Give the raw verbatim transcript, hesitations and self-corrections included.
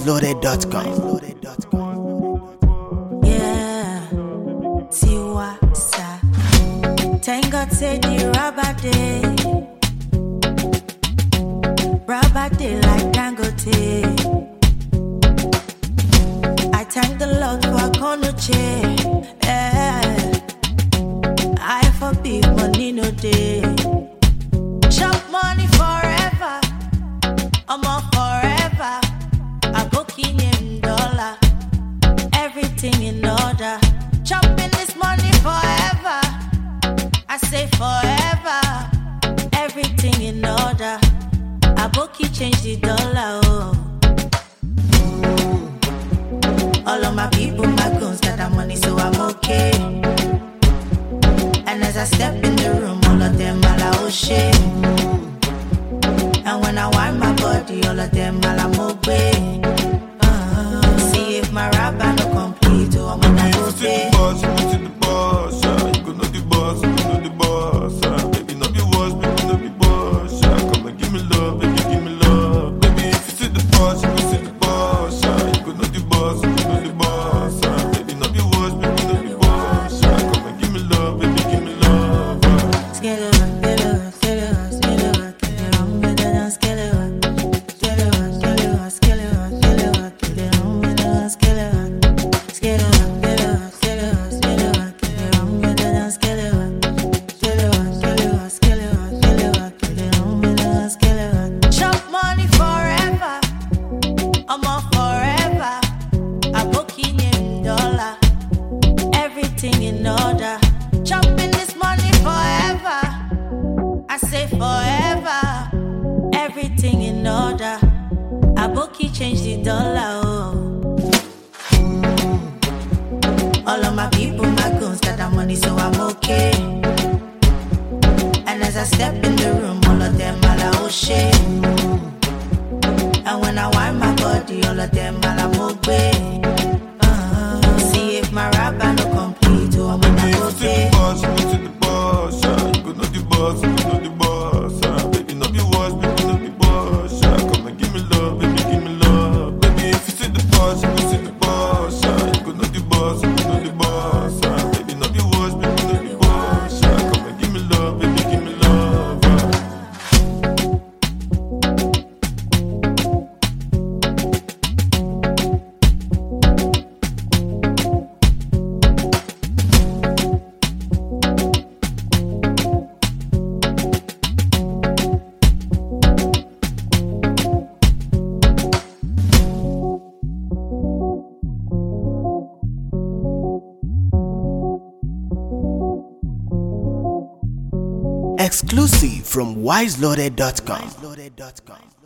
wiseloaded dot com. Yeah, Tiwa Sa. Thank God say the rubber day, rubber day like Dangote. I thank the Lord for a corner chair. Yeah, I for big money no day. Chop money forever, I'm on forever. I go in dollar, everything in order. Chopping this money forever, I say forever. Everything in order. I book change the dollar. Oh. All of my people, my guns got that money, so I'm okay. And as I step in the room, all of them all are oh shit. And when I wind my body, all of them all I'm okay. Uh, see if my rapper no complete, or I'm gonna go pay. You go to the boss, you go know the boss, you go know the boss. Baby, no be boss, baby, no be boss. Come and give me love, baby, give me love. Baby, if you see the boss, you go see the boss. You go know the boss, you go know the boss. Baby, no be boss, baby, no be boss. Come and give me love, baby, give me love. Scale it up, scale it up, scale it up, scale it up, get it on with it and scale it up. Scale it up, scale it up, scale it up, scale it up, get it on with it and scale it up. Scale it up, scale it up, scale it up, scale it up, get it on with it and scale it up. Scale it up, scale it up, scale it up, scale it up, get it on with it and scale it up. Chop money forever, I'm on forever. I book in dollar, everything in order. Chopping this money forever, I say forever. Everything in order. I book change the dollar. Oh. All of my people, my guns got that money, so I'm okay. And as I step in the room, all of them all are oh shit. And when I wind my body, all of them all I'm okay. Uh, see if my rapper no complete, or I'm gonna go pay. You go to the boss, you go know the boss, you go know the boss. Baby, no be boss, baby, no be boss. Come and give me love, baby, give me love. Baby, if you see the boss, you go see the boss. You go know the boss, you go know the boss. Baby, no be boss, baby, no be boss. Come and give me love, baby, give me love. Exclusive from wiseloaded dot com.